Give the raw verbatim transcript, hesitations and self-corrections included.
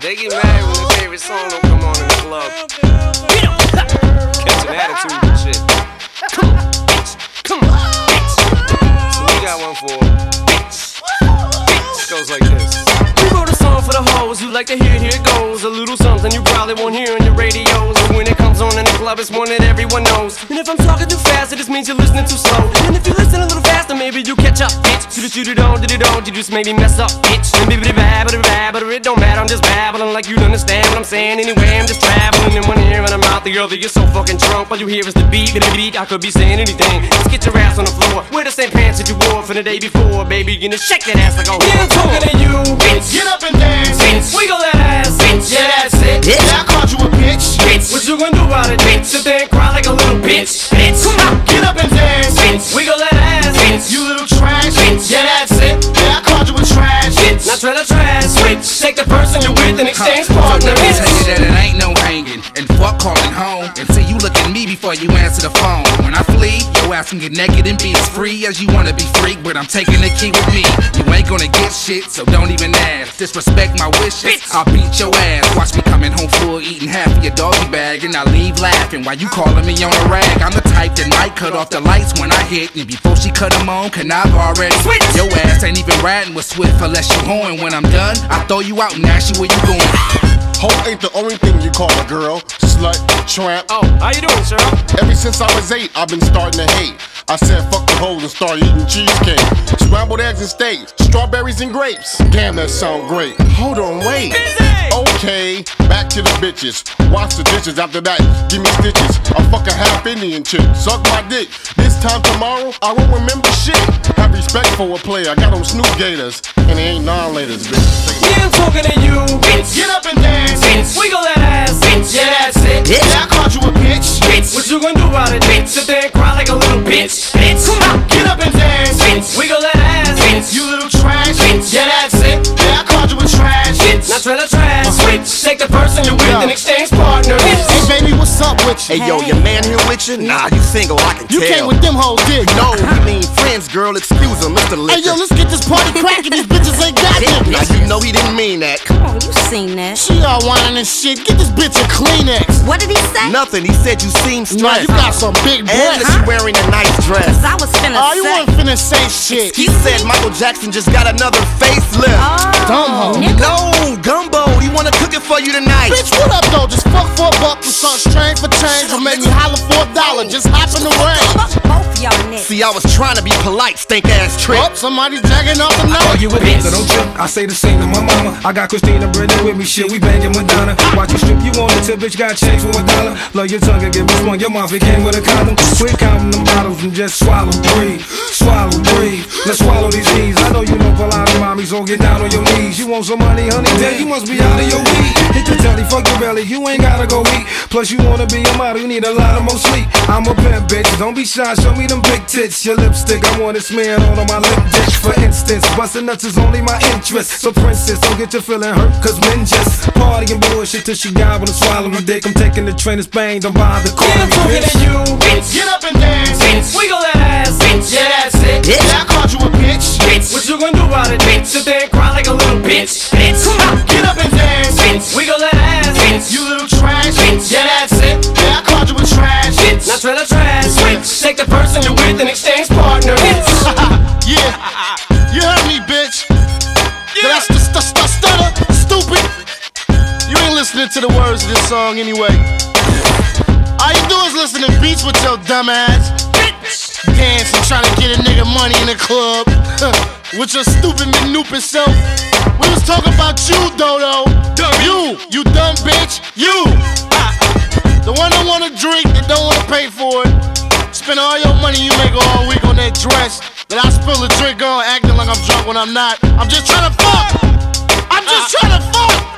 They get mad when their favorite song don't come on in the club. Catch an attitude and shit. Come on, bitch. Come on, bitch. So we got one for bitch. Bitch. Goes like this. We wrote a song for the hoes who like to hear, here it goes. A little something you probably won't hear on your radios. And when it comes on in the club, it's one that everyone knows. And if I'm talking too fast, it just means you're listening too slow. And if you listen a little faster, maybe you catch up, bitch. Shoot it, shoot it on, did it on, you just made me mess up, bitch. And bibbidi bab, bibbidi bab, but it don't matter, I'm just babbling like you understand what I'm saying. Anyway, I'm just traveling in one ear and I'm out the other. You're so fucking drunk, all you hear is the beat, bibbidi beat. I could be saying anything. Just get your ass on the floor. Wear the same pants that you wore from the day before, baby. You gonna shake that ass like a whore. Yeah, I'm talking to you, bitch. Get up and dance, bitch. Wiggle that ass, bitch. Yeah, that's it. Yeah, I called you a bitch, bitch. What you gonna do about it, bitch? Sit there and cry like a little bitch, bitch. Come on, get up and dance, bitch. Wiggle that ass, bitch. You little trash, bitch. Yeah, that's it. Yeah, I called you a trash, bitch. Now try to trash, switch. Take the person you're with and exchange huh. partners. So let me tell you that it ain't no hanging and fuck calling home until you look at me before you answer the phone. When I flee, your ass can get naked and be as free as you wanna be free, but I'm taking the key with me. You ain't gonna get shit, so don't even ask. Disrespect my wishes, bitch. I'll beat your ass. Watch me coming home full, eating half of your doggy bag, and I leave laughing while you calling me on a rag. I'm the type that might cut off the lights when I hit, and before she cut them on, can I've already switch. Your ass ain't even riding with Swift unless you horn. When I'm done, I throw you out and ask you where you going. Hoe ain't the only thing you call a girl. Slut, tramp. Oh, how you doing, sir? Ever since I was eight, I've been starting to hate. I said fuck the hoes and started eating cheesecake, scrambled eggs and steak, strawberries and grapes. Damn, that sound great. Hold on, wait. Okay, back to the bitches. Wash the dishes, after that, give me stitches. I fuck a half Indian chick, suck my dick. This time tomorrow, I won't remember shit. Have respect for a player, I got on Snoop Gators, and they ain't non-laters, bitch. Yeah, I'm talking to you, bitch. Get up and dance, bitch. Wiggle that ass, bitch. Yeah, that's it. Yeah, I called you a bitch, bitch. What you gonna do about it, bitch? Sit there and cry like a little bitch, bitch. Come on, get up and dance, bitch. Wiggle that ass, bitch. You little trash, bitch. Yeah, that's it. Yeah, I called you a trash, bitch. Now try to trash, switch. Take the person you're with and exchange partners. Hey baby, what's up with you? Hey yo, your man here with you? Nah, you single, I can You tell. came with them hoes, did you? No, we mean friends, girl, excuse him, Mister Liquor. Hey yo, let's get this party crackin', these bitches ain't got it. Now you know he didn't mean that. Come on, you seen that. She all whining and shit, get this bitch a Kleenex. What did he say? Nothing, he said you seem Nah, stressed. you got some big And breasts. that you wearing a nice dress. Cause I was finna Oh, you say. weren't finna say shit. He said Michael Jackson just got another facelift. Oh, Dumb hoe. nigga. No, Gumbo, he wanna cook it for you tonight. Bitch, what up though? Just fuck for a buck with something strange for change or make me holler for a dollar. Just hop in the range. Both y'all niggas. See, I was trying to be polite, stink ass trick. Oh, somebody jacking up the Oh, night. you with me, so don't trip. I say the same to my mama. I got Christina Brennan with me, shit, we banging Madonna. Watch you strip, you want it till bitch got change for a dollar. Love your tongue and give me one, your mouth, it came with a condom. Quit counting them bottles and just swallow, breathe. Swallow, breathe. Let's swallow these knees. I know you know a lot of mommies, so get down on your knees. You want some money, honey, then you must be out of your weed. Hit the telly, fuck your belly, you ain't gotta go eat. Plus you wanna be a model, you need a lot of more sleep. I'm a pimp, bitch, don't be shy, show me them big tits. Your lipstick, I want it smeared all on my lip dish. For instance, bustin' nuts is only my interest. So princess, don't get your feeling hurt, cause men just party and bullshit till she gobble and swallow my dick. I'm taking the train to Spain, don't bother calling me bitch. You, bitch. Get up and dance, Bitch. Wiggle that ass, bitch. Yeah, that's it. Yeah, I called you a bitch. Bitch. What you gonna do about it, bitch? Sit there and cry like a little bitch, bitch. Come on, get up and dance, Bitch. Wiggle that ass, bitch. You little trash, Bitch. Yeah, that's it. Yeah, I called you a trash, Bitch. Now try to trash, switch. Take the person you're with and exchange partners. Yeah, you heard me, bitch. That's the st st stutter, stupid. You ain't listening to the words of this song anyway. All you do is listen to beats with your dumb ass. Dancing, trying to get a nigga money in the club. With your stupid manupid self. We was talking about you, Dodo. You, you dumb bitch. You. The one that wanna drink and don't wanna pay for it. Spend all your money you make all week on that dress that I spill a drink on, acting like I'm drunk when I'm not. I'm just trying to fuck. I'm just trying to fuck.